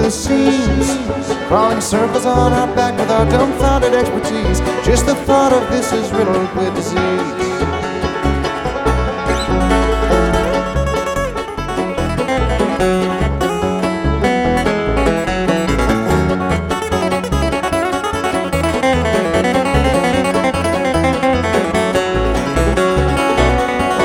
the seams, crawling circles on our back with our dumbfounded expertise. Just the thought of this is riddled with disease.